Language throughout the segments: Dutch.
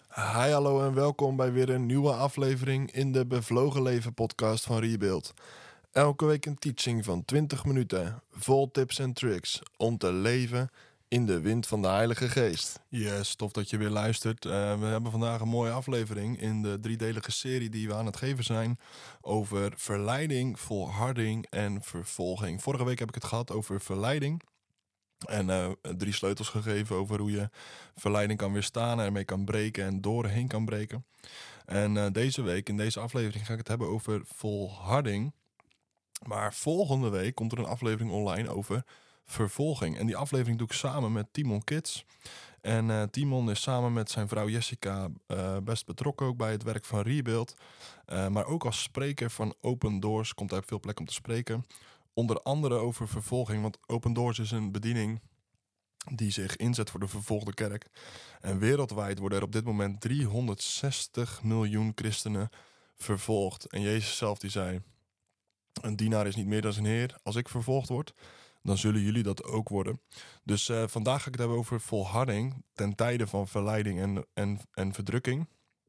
Hi, hallo en welkom bij weer een nieuwe aflevering in de Bevlogen Leven podcast van Rebuild. Elke week een teaching van 20 minuten, vol tips en tricks om te leven in de wind van de Heilige Geest. Yes, tof dat je weer luistert. We hebben vandaag een mooie aflevering in de driedelige serie die we aan het geven zijn over verleiding, volharding en vervolging. Vorige week heb ik het gehad over verleiding. En 3 sleutels gegeven over hoe je verleiding kan weerstaan, ermee kan breken en doorheen kan breken. En deze week, in deze aflevering, ga ik het hebben over volharding. Maar volgende week komt er een aflevering online over vervolging. En die aflevering doe ik samen met Timon Kids. En Timon is samen met zijn vrouw Jessica best betrokken ook bij het werk van Rebuild. Maar ook als spreker van Open Doors komt hij op veel plekken om te spreken. Onder andere over vervolging, want Open Doors is een bediening die zich inzet voor de vervolgde kerk. En wereldwijd worden er op dit moment 360 miljoen christenen vervolgd. En Jezus zelf die zei, een dienaar is niet meer dan zijn heer. Als ik vervolgd word, dan zullen jullie dat ook worden. Dus vandaag ga ik het hebben over volharding ten tijde van verleiding en verdrukking.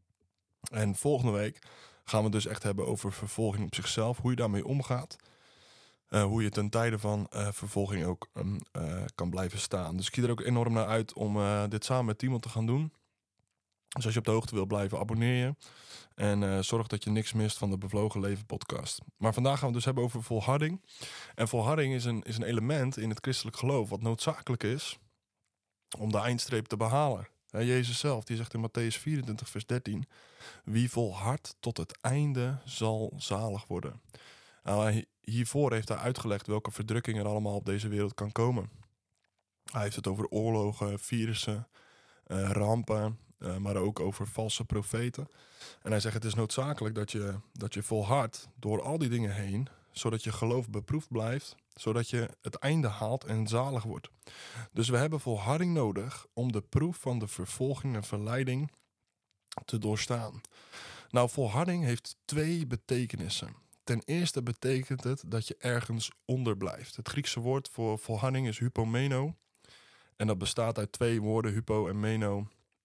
En volgende week gaan we het dus echt hebben over vervolging op zichzelf, hoe je daarmee omgaat. Hoe je ten tijde van vervolging ook kan blijven staan. Dus ik zie er ook enorm naar uit om dit samen met Timon te gaan doen. Dus als je op de hoogte wil blijven, abonneer je. En zorg dat je niks mist van de Bevlogen Leven podcast. Maar vandaag gaan we het dus hebben over volharding. En volharding is een element in het christelijk geloof wat noodzakelijk is om de eindstreep te behalen. Jezus zelf, die zegt in Mattheüs 24 vers 13... Wie volhardt tot het einde zal zalig worden. Nou, hiervoor heeft hij uitgelegd welke verdrukking er allemaal op deze wereld kan komen. Hij heeft het over oorlogen, virussen, rampen, maar ook over valse profeten. En hij zegt het is noodzakelijk dat je volhardt door al die dingen heen, zodat je geloof beproefd blijft, zodat je het einde haalt en zalig wordt. Dus we hebben volharding nodig om de proef van de vervolging en verleiding te doorstaan. Nou, volharding heeft 2 betekenissen. Ten eerste betekent het dat je ergens onder blijft. Het Griekse woord voor volharding is hypomeno. En dat bestaat uit 2 woorden, hypo en meno.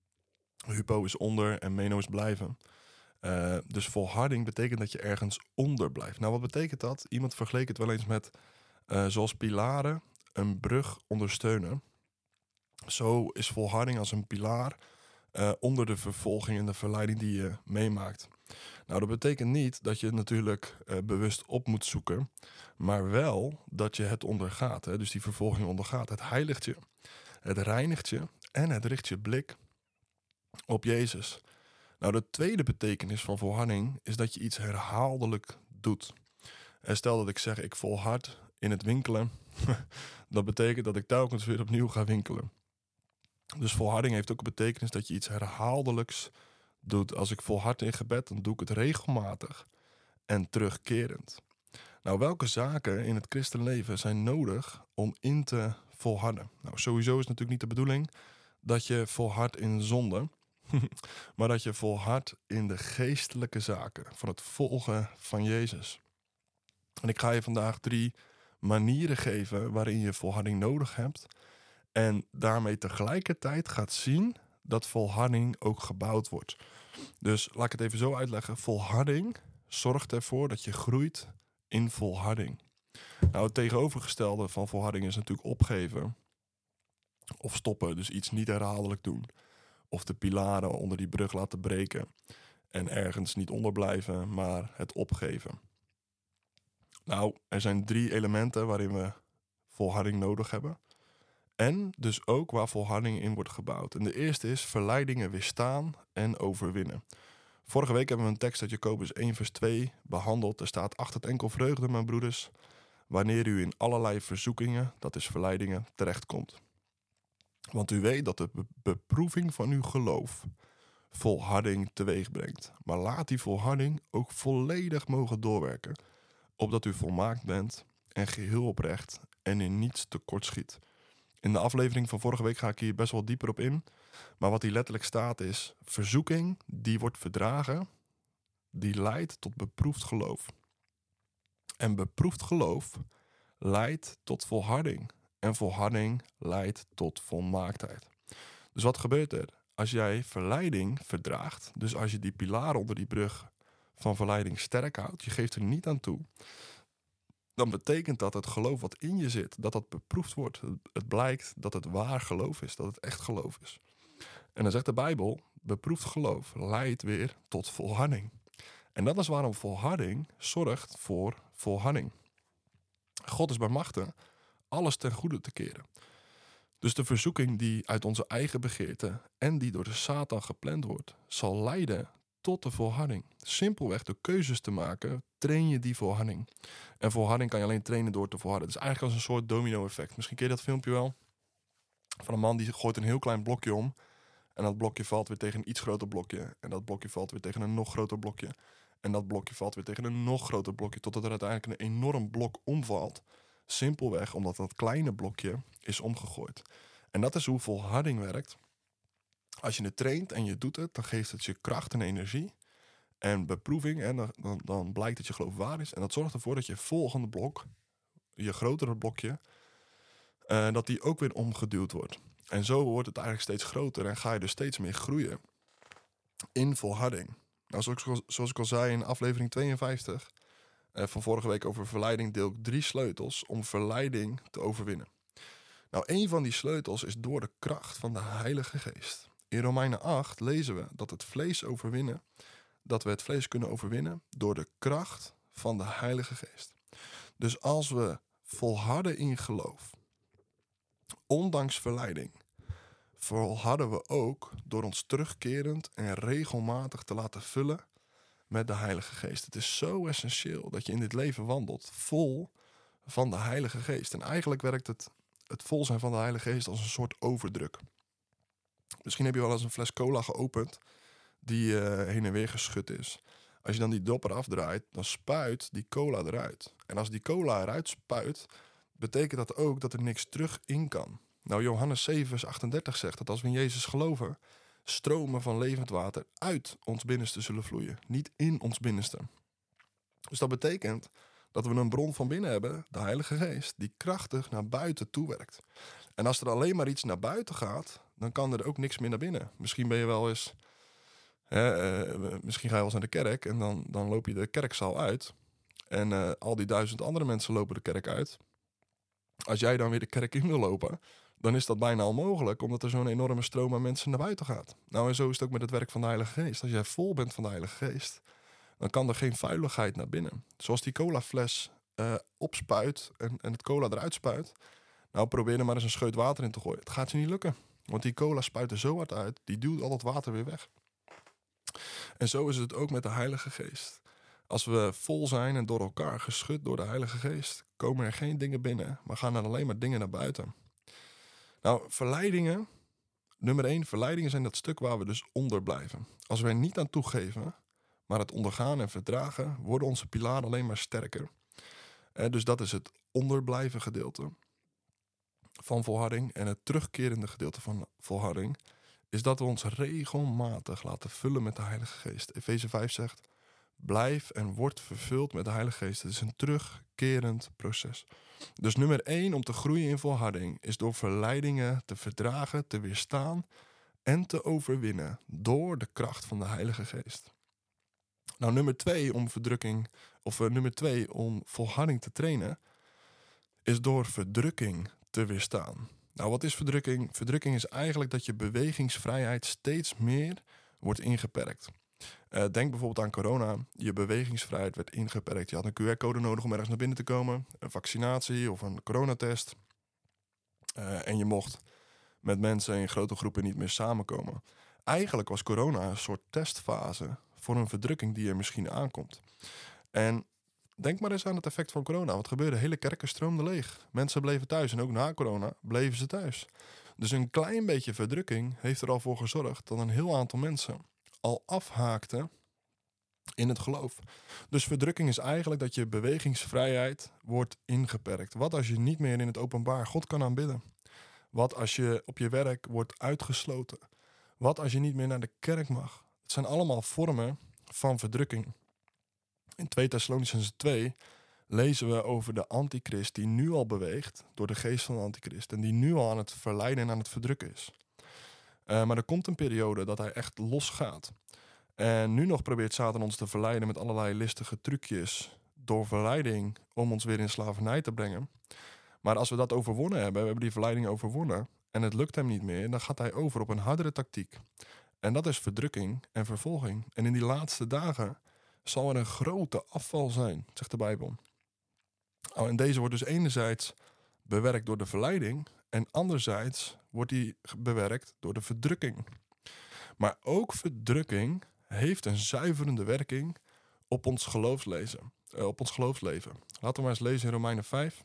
Hypo is onder en meno is blijven. Dus volharding betekent dat je ergens onder blijft. Nou, wat betekent dat? Iemand vergeleek het wel eens met zoals pilaren een brug ondersteunen. Zo is volharding als een pilaar onder de vervolging en de verleiding die je meemaakt. Nou, dat betekent niet dat je het natuurlijk bewust op moet zoeken, maar wel dat je het ondergaat. Hè? Dus die vervolging ondergaat. Het heiligt je, het reinigt je en het richt je blik op Jezus. Nou, de tweede betekenis van volharding is dat je iets herhaaldelijk doet. Stel dat ik zeg, ik volhard in het winkelen. Dat betekent dat ik telkens weer opnieuw ga winkelen. Dus volharding heeft ook een betekenis dat je iets herhaaldelijks doet. Als ik volhard in gebed, dan doe ik het regelmatig en terugkerend. Nou, welke zaken in het christenleven zijn nodig om in te volharden? Nou, sowieso is het natuurlijk niet de bedoeling dat je volhardt in zonde, maar dat je volhardt in de geestelijke zaken van het volgen van Jezus. En ik ga je vandaag 3 manieren geven waarin je volharding nodig hebt en daarmee tegelijkertijd gaat zien dat volharding ook gebouwd wordt. Dus laat ik het even zo uitleggen. Volharding zorgt ervoor dat je groeit in volharding. Nou, het tegenovergestelde van volharding is natuurlijk opgeven of stoppen. Dus iets niet herhaaldelijk doen. Of de pilaren onder die brug laten breken. En ergens niet onderblijven, maar het opgeven. Nou, er zijn 3 elementen waarin we volharding nodig hebben. En dus ook waar volharding in wordt gebouwd. En de eerste is verleidingen weerstaan en overwinnen. Vorige week hebben we een tekst uit Jacobus 1 vers 2 behandeld. Er staat: acht het enkel vreugde, mijn broeders, wanneer u in allerlei verzoekingen, dat is verleidingen, terechtkomt. Want u weet dat de beproeving van uw geloof volharding teweeg brengt. Maar laat die volharding ook volledig mogen doorwerken, opdat u volmaakt bent en geheel oprecht en in niets tekortschiet. In de aflevering van vorige week ga ik hier best wel dieper op in. Maar wat hier letterlijk staat is: verzoeking die wordt verdragen, die leidt tot beproefd geloof. En beproefd geloof leidt tot volharding. En volharding leidt tot volmaaktheid. Dus wat gebeurt er? als jij verleiding verdraagt, dus als je die pilaren onder die brug van verleiding sterk houdt, je geeft er niet aan toe, dan betekent dat het geloof wat in je zit, dat dat beproefd wordt. Het blijkt dat het waar geloof is, dat het echt geloof is. En dan zegt de Bijbel, beproefd geloof leidt weer tot volharding. En dat is waarom volharding zorgt voor volharding. God is bij machte alles ten goede te keren. Dus de verzoeking die uit onze eigen begeerte en die door de Satan gepland wordt, zal leiden tot de volharding. Simpelweg door keuzes te maken, train je die volharding. En volharding kan je alleen trainen door te volharden. Het is eigenlijk als een soort domino-effect. Misschien ken je dat filmpje wel. Van een man die gooit een heel klein blokje om. En dat blokje valt weer tegen een iets groter blokje. En dat blokje valt weer tegen een nog groter blokje. En dat blokje valt weer tegen een nog groter blokje. Totdat er uiteindelijk een enorm blok omvalt. Simpelweg omdat dat kleine blokje is omgegooid. En dat is hoe volharding werkt. Als je het traint en je doet het, dan geeft het je kracht en energie. En beproeving, en dan blijkt dat je geloof waar is. En dat zorgt ervoor dat je volgende blok, je grotere blokje, dat die ook weer omgeduwd wordt. En zo wordt het eigenlijk steeds groter en ga je dus steeds meer groeien in volharding. Nou, zoals ik al zei in aflevering 52 van vorige week over verleiding, deel ik 3 sleutels om verleiding te overwinnen. Nou, een van die sleutels is door de kracht van de Heilige Geest. In Romeinen 8 lezen we dat we het vlees kunnen overwinnen door de kracht van de Heilige Geest. Dus als we volharden in geloof, ondanks verleiding, volharden we ook door ons terugkerend en regelmatig te laten vullen met de Heilige Geest. Het is zo essentieel dat je in dit leven wandelt vol van de Heilige Geest. En eigenlijk werkt het vol zijn van de Heilige Geest als een soort overdruk. Misschien heb je wel eens een fles cola geopend die heen en weer geschud is. Als je dan die dopper afdraait, dan spuit die cola eruit. En als die cola eruit spuit, betekent dat ook dat er niks terug in kan. Nou, Johannes 7 vers 38 zegt dat als we in Jezus geloven, stromen van levend water uit ons binnenste zullen vloeien. Niet in ons binnenste. Dus dat betekent dat we een bron van binnen hebben, de Heilige Geest, die krachtig naar buiten toe werkt. En als er alleen maar iets naar buiten gaat, dan kan er ook niks meer naar binnen. Misschien ben je wel eens, misschien ga je wel eens naar de kerk en dan loop je de kerkzaal uit. En al die 1000 andere mensen lopen de kerk uit. Als jij dan weer de kerk in wil lopen, dan is dat bijna onmogelijk, omdat er zo'n enorme stroom aan mensen naar buiten gaat. Nou, en zo is het ook met het werk van de Heilige Geest. Als jij vol bent van de Heilige Geest, dan kan er geen vuiligheid naar binnen. Zoals die colafles opspuit en het cola eruit spuit. Nou, probeer er maar eens een scheut water in te gooien. Het gaat je niet lukken, want die cola spuit er zo hard uit, die duwt al dat water weer weg. En zo is het ook met de Heilige Geest. Als we vol zijn en door elkaar geschud door de Heilige Geest, komen er geen dingen binnen, maar gaan er alleen maar dingen naar buiten. Nou, verleidingen, nummer 1, verleidingen zijn dat stuk waar we dus onder blijven. Als we er niet aan toegeven, maar het ondergaan en verdragen, worden onze pilaren alleen maar sterker. Dus dat is het onderblijven gedeelte van volharding. En het terugkerende gedeelte van volharding is dat we ons regelmatig laten vullen met de Heilige Geest. Efeze 5 zegt, blijf en word vervuld met de Heilige Geest. Het is een terugkerend proces. Dus nummer 1 om te groeien in volharding is door verleidingen te verdragen, te weerstaan en te overwinnen door de kracht van de Heilige Geest. Nou, nummer 2 om volharding te trainen is door verdrukking te weerstaan. Nou, wat is verdrukking? Verdrukking is eigenlijk dat je bewegingsvrijheid steeds meer wordt ingeperkt. Denk bijvoorbeeld aan corona. Je bewegingsvrijheid werd ingeperkt. Je had een QR-code nodig om ergens naar binnen te komen. Een vaccinatie of een coronatest. En je mocht met mensen in grote groepen niet meer samenkomen. Eigenlijk was corona een soort testfase voor een verdrukking die er misschien aankomt. En denk maar eens aan het effect van corona. Wat gebeurde? Hele kerken stroomden leeg. Mensen bleven thuis en ook na corona bleven ze thuis. Dus een klein beetje verdrukking heeft er al voor gezorgd dat een heel aantal mensen al afhaakten in het geloof. Dus verdrukking is eigenlijk dat je bewegingsvrijheid wordt ingeperkt. Wat als je niet meer in het openbaar God kan aanbidden? Wat als je op je werk wordt uitgesloten? Wat als je niet meer naar de kerk mag? Het zijn allemaal vormen van verdrukking. In 2 Thessalonicenzen 2 lezen we over de antichrist die nu al beweegt door de geest van de antichrist en die nu al aan het verleiden en aan het verdrukken is. Maar er komt een periode dat hij echt losgaat. En nu nog probeert Satan ons te verleiden met allerlei listige trucjes door verleiding om ons weer in slavernij te brengen. Maar als we dat overwonnen hebben, we hebben die verleiding overwonnen en het lukt hem niet meer, dan gaat hij over op een hardere tactiek. En dat is verdrukking en vervolging. En in die laatste dagen zal er een grote afval zijn, zegt de Bijbel. En deze wordt dus enerzijds bewerkt door de verleiding en anderzijds wordt die bewerkt door de verdrukking. Maar ook verdrukking heeft een zuiverende werking op ons geloofsleven. Laten we maar eens lezen in Romeinen 5.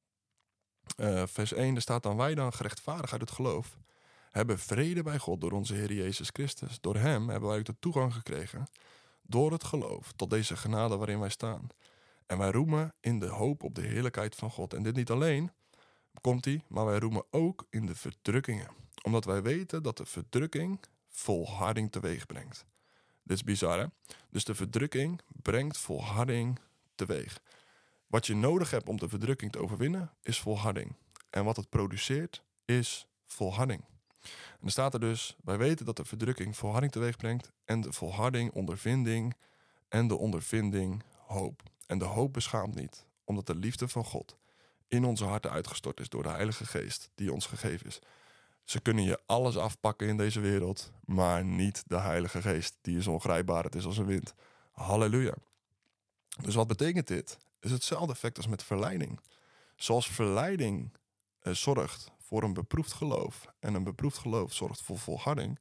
Vers 1, er staat dan: wij dan gerechtvaardigd uit het geloof hebben vrede bij God door onze Heer Jezus Christus. Door hem hebben wij ook de toegang gekregen door het geloof tot deze genade waarin wij staan. En wij roemen in de hoop op de heerlijkheid van God. En dit niet alleen, maar wij roemen ook in de verdrukkingen. Omdat wij weten dat de verdrukking volharding teweeg brengt. Dit is bizar, hè? Dus de verdrukking brengt volharding teweeg. Wat je nodig hebt om de verdrukking te overwinnen, is volharding. En wat het produceert, is volharding. En er staat er dus: wij weten dat de verdrukking volharding teweeg brengt. En de volharding ondervinding. En de ondervinding hoop. En de hoop beschaamt niet, omdat de liefde van God in onze harten uitgestort is door de Heilige Geest die ons gegeven is. Ze kunnen je alles afpakken in deze wereld, maar niet de Heilige Geest. Die is ongrijpbaar, het is als een wind. Halleluja. Dus wat betekent dit? Het is hetzelfde effect als met verleiding. Zoals verleiding zorgt voor een beproefd geloof en een beproefd geloof zorgt voor volharding,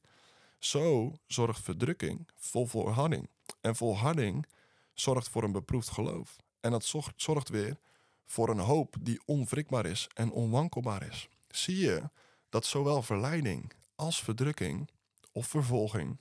zo zorgt verdrukking voor volharding. En volharding zorgt voor een beproefd geloof. En dat zorgt weer voor een hoop die onwrikbaar is en onwankelbaar is. Zie je dat zowel verleiding als verdrukking of vervolging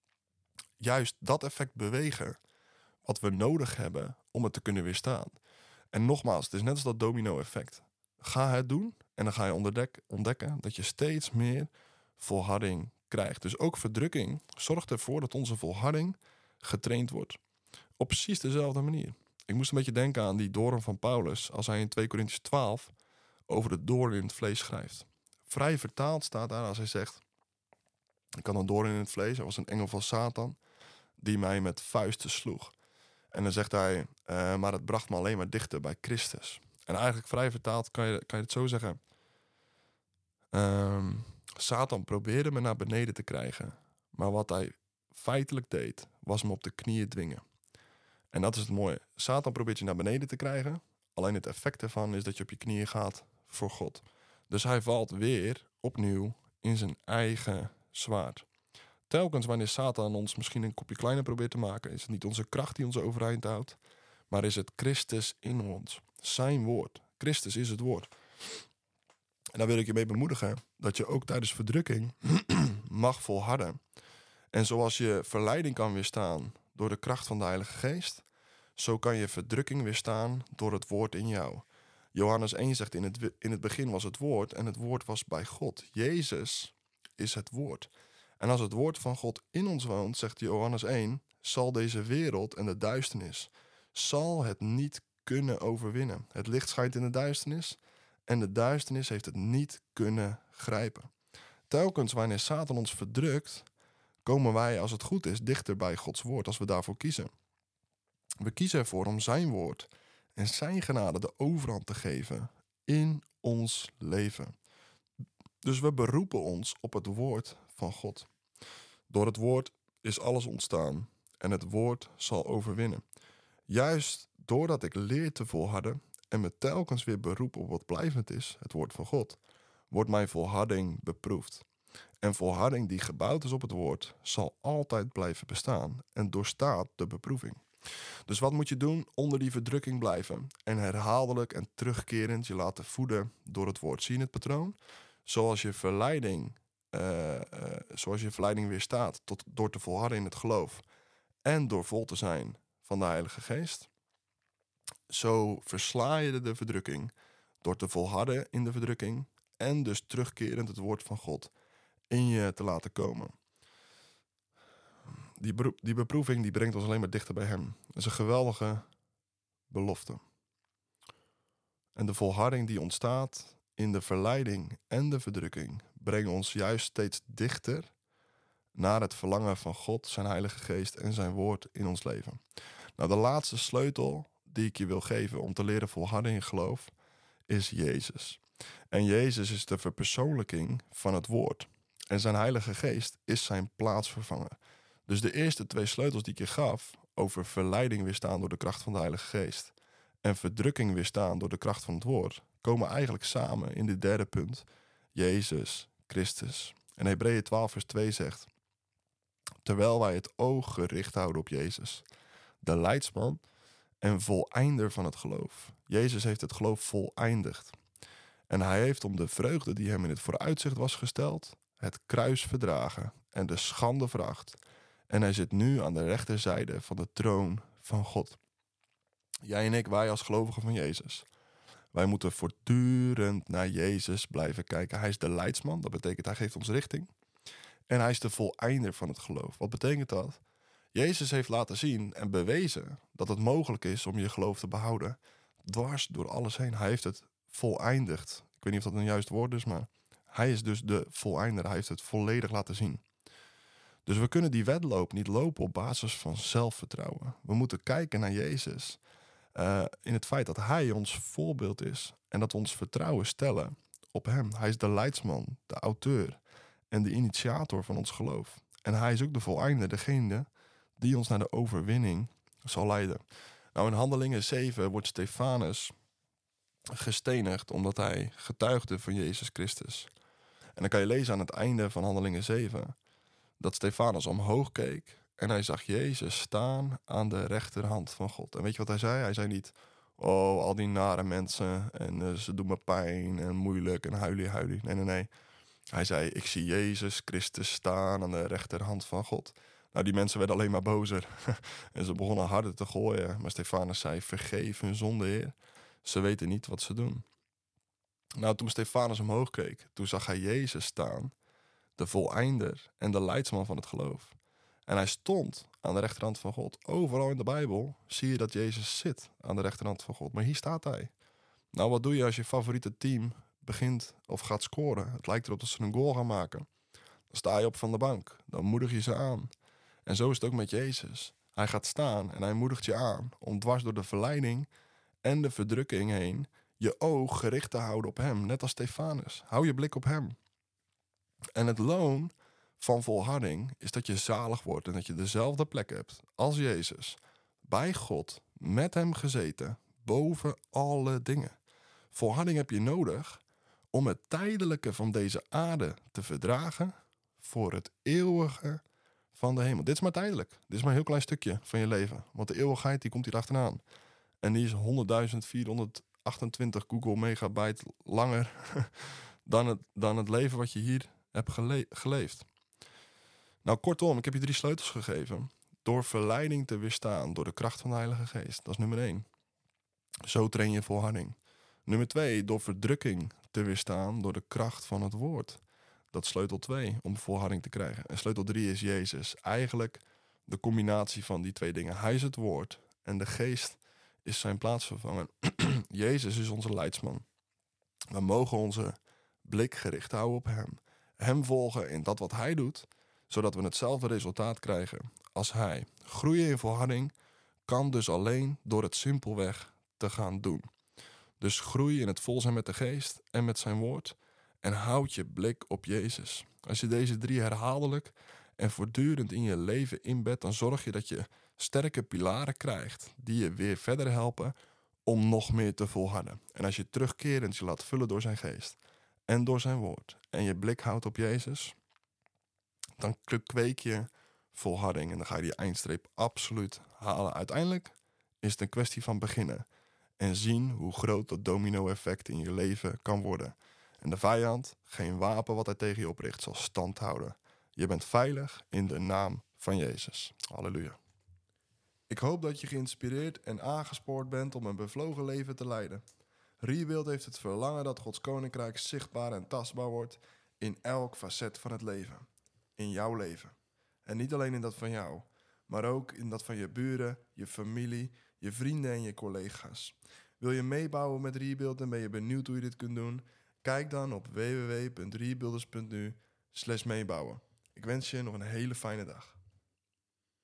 juist dat effect bewegen wat we nodig hebben om het te kunnen weerstaan. En nogmaals, het is net als dat domino-effect. Ga het doen en dan ga je ontdekken dat je steeds meer volharding krijgt. Dus ook verdrukking zorgt ervoor dat onze volharding getraind wordt. Op precies dezelfde manier. Ik moest een beetje denken aan die doorn van Paulus als hij in 2 Korintiërs 12 over de doorn in het vlees schrijft. Vrij vertaald staat daar als hij zegt: ik had een doorn in het vlees, er was een engel van Satan die mij met vuisten sloeg. En dan zegt hij, maar het bracht me alleen maar dichter bij Christus. En eigenlijk vrij vertaald kan je het zo zeggen. Satan probeerde me naar beneden te krijgen. Maar wat hij feitelijk deed, was me op de knieën dwingen. En dat is het mooie. Satan probeert je naar beneden te krijgen. Alleen het effect ervan is dat je op je knieën gaat voor God. Dus hij valt weer opnieuw in zijn eigen zwaard. Telkens wanneer Satan ons misschien een kopje kleiner probeert te maken, is het niet onze kracht die ons overeind houdt, maar is het Christus in ons. Zijn woord. Christus is het woord. En daar wil ik je mee bemoedigen dat je ook tijdens verdrukking mag volharden. En zoals je verleiding kan weerstaan door de kracht van de Heilige Geest, zo kan je verdrukking weerstaan door het woord in jou. Johannes 1 zegt, in het begin was het woord en het woord was bij God. Jezus is het woord. En als het woord van God in ons woont, zegt Johannes 1, zal deze wereld en de duisternis, zal het niet kunnen overwinnen. Het licht schijnt in de duisternis en de duisternis heeft het niet kunnen grijpen. Telkens wanneer Satan ons verdrukt, komen wij, als het goed is, dichter bij Gods woord als we daarvoor kiezen. We kiezen ervoor om zijn woord en zijn genade de overhand te geven in ons leven. Dus we beroepen ons op het woord van God. Door het woord is alles ontstaan en het woord zal overwinnen. Juist doordat ik leer te volharden en me telkens weer beroep op wat blijvend is, het woord van God, wordt mijn volharding beproefd. En volharding die gebouwd is op het woord, zal altijd blijven bestaan en doorstaat de beproeving. Dus wat moet je doen? Onder die verdrukking blijven en herhaaldelijk en terugkerend je laten voeden door het woord. Zie je het patroon? Zoals je verleiding weerstaat door te volharden in het geloof en door vol te zijn van de Heilige Geest, zo versla je de verdrukking door te volharden in de verdrukking en dus terugkerend het woord van God in je te laten komen. Die beproeving die brengt ons alleen maar dichter bij hem. Dat is een geweldige belofte. En de volharding die ontstaat in de verleiding en de verdrukking brengen ons juist steeds dichter naar het verlangen van God, zijn Heilige Geest en zijn woord in ons leven. Nou, de laatste sleutel die ik je wil geven om te leren volharden in geloof is Jezus. En Jezus is de verpersoonlijking van het woord. En zijn Heilige Geest is zijn plaatsvervanger. Dus de eerste 2 sleutels die ik je gaf over verleiding weerstaan door de kracht van de Heilige Geest en verdrukking weerstaan door de kracht van het woord, komen eigenlijk samen in dit derde punt. Jezus Christus. En Hebreeën 12 vers 2 zegt: terwijl wij het oog gericht houden op Jezus, de leidsman en voleinder van het geloof. Jezus heeft het geloof voleindigd. En hij heeft om de vreugde die hem in het vooruitzicht was gesteld, het kruis verdragen en de schande veracht. En hij zit nu aan de rechterzijde van de troon van God. Jij en ik, wij als gelovigen van Jezus, wij moeten voortdurend naar Jezus blijven kijken. Hij is de leidsman, dat betekent hij geeft ons richting. En hij is de voleinder van het geloof. Wat betekent dat? Jezus heeft laten zien en bewezen dat het mogelijk is om je geloof te behouden, dwars door alles heen. Hij heeft het voleindigd. Ik weet niet of dat een juist woord is, maar hij is dus de voleinder. Hij heeft het volledig laten zien. Dus we kunnen die wedloop niet lopen op basis van zelfvertrouwen. We moeten kijken naar Jezus. In het feit dat hij ons voorbeeld is en dat we ons vertrouwen stellen op hem. Hij is de leidsman, de auteur en de initiator van ons geloof. En hij is ook de voleinder, degene die ons naar de overwinning zal leiden. Nou, in Handelingen 7 wordt Stefanus gestenigd omdat hij getuigde van Jezus Christus. En dan kan je lezen aan het einde van Handelingen 7 dat Stefanus omhoog keek en hij zag Jezus staan aan de rechterhand van God. En weet je wat hij zei? Hij zei niet: oh, al die nare mensen en ze doen me pijn en moeilijk en huilie. Nee. Hij zei: ik zie Jezus Christus staan aan de rechterhand van God. Nou, die mensen werden alleen maar bozer en ze begonnen harder te gooien. Maar Stefanus zei: vergeef hun zonde, Heer. Ze weten niet wat ze doen. Nou, toen Stefanus omhoog keek, toen zag hij Jezus staan, de voleinder en de leidsman van het geloof. En hij stond aan de rechterhand van God. Overal in de Bijbel zie je dat Jezus zit aan de rechterhand van God. Maar hier staat hij. Nou, wat doe je als je favoriete team begint of gaat scoren? Het lijkt erop dat ze een goal gaan maken. Dan sta je op van de bank. Dan moedig je ze aan. En zo is het ook met Jezus. Hij gaat staan en hij moedigt je aan om dwars door de verleiding en de verdrukking heen je oog gericht te houden op hem. Net als Stefanus. Hou je blik op hem. En het loon van volharding is dat je zalig wordt en dat je dezelfde plek hebt als Jezus. Bij God, met hem gezeten, boven alle dingen. Volharding heb je nodig om het tijdelijke van deze aarde te verdragen voor het eeuwige van de hemel. Dit is maar tijdelijk. Dit is maar een heel klein stukje van je leven. Want de eeuwigheid die komt hier achteraan. En die is 100.428 Google megabyte langer dan het leven wat je hier hebt geleefd. Nou, kortom, ik heb je 3 sleutels gegeven. Door verleiding te weerstaan door de kracht van de Heilige Geest. Dat is nummer 1. Zo train je volharding. Nummer 2, door verdrukking te weerstaan door de kracht van het woord. Dat is sleutel 2 om volharding te krijgen. En sleutel 3 is Jezus. Eigenlijk de combinatie van die 2 dingen. Hij is het woord en de geest is zijn plaatsvervanger. Jezus is onze leidsman. We mogen onze blik gericht houden op hem. Hem volgen in dat wat hij doet, zodat we hetzelfde resultaat krijgen als hij. Groeien in volharding kan dus alleen door het simpelweg te gaan doen. Dus groei in het vol zijn met de geest en met zijn woord en houd je blik op Jezus. Als je deze 3 herhaaldelijk en voortdurend in je leven inbedt, dan zorg je dat je sterke pilaren krijgt die je weer verder helpen om nog meer te volharden. En als je terugkerend je laat vullen door zijn geest en door zijn woord en je blik houdt op Jezus, dan kweek je volharding en dan ga je die eindstreep absoluut halen. Uiteindelijk is het een kwestie van beginnen en zien hoe groot dat domino-effect in je leven kan worden. En de vijand, geen wapen wat hij tegen je opricht, zal stand houden. Je bent veilig in de naam van Jezus. Halleluja. Ik hoop dat je geïnspireerd en aangespoord bent om een bevlogen leven te leiden. Rebuild heeft het verlangen dat Gods koninkrijk zichtbaar en tastbaar wordt in elk facet van het leven. In jouw leven. En niet alleen in dat van jou, maar ook in dat van je buren, je familie, je vrienden en je collega's. Wil je meebouwen met Rebuild en ben je benieuwd hoe je dit kunt doen? Kijk dan op www.rebuilders.nu/meebouwen. Ik wens je nog een hele fijne dag.